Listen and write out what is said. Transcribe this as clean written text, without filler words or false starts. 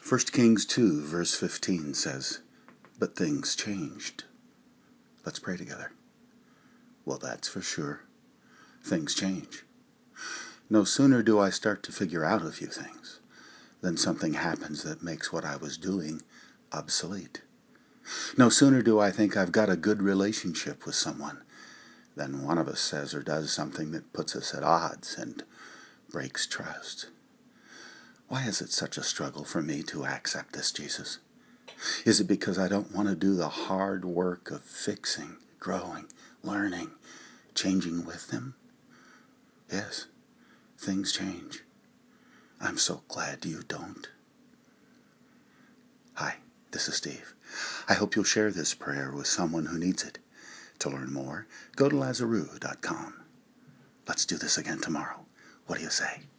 1 Kings 2, verse 15 says, "But things changed." Let's pray together. Well, that's for sure. Things change. No sooner do I start to figure out a few things than something happens that makes what I was doing obsolete. No sooner do I think I've got a good relationship with someone than one of us says or does something that puts us at odds and breaks trust. Why is it such a struggle for me to accept this Jesus? Is it because I don't want to do the hard work of fixing, growing, learning, changing with Him? Yes, things change. I'm so glad you don't. Hi, this is Steve. I hope you'll share this prayer with someone who needs it. To learn more, go to Lazaroo.com. Let's do this again tomorrow. What do you say?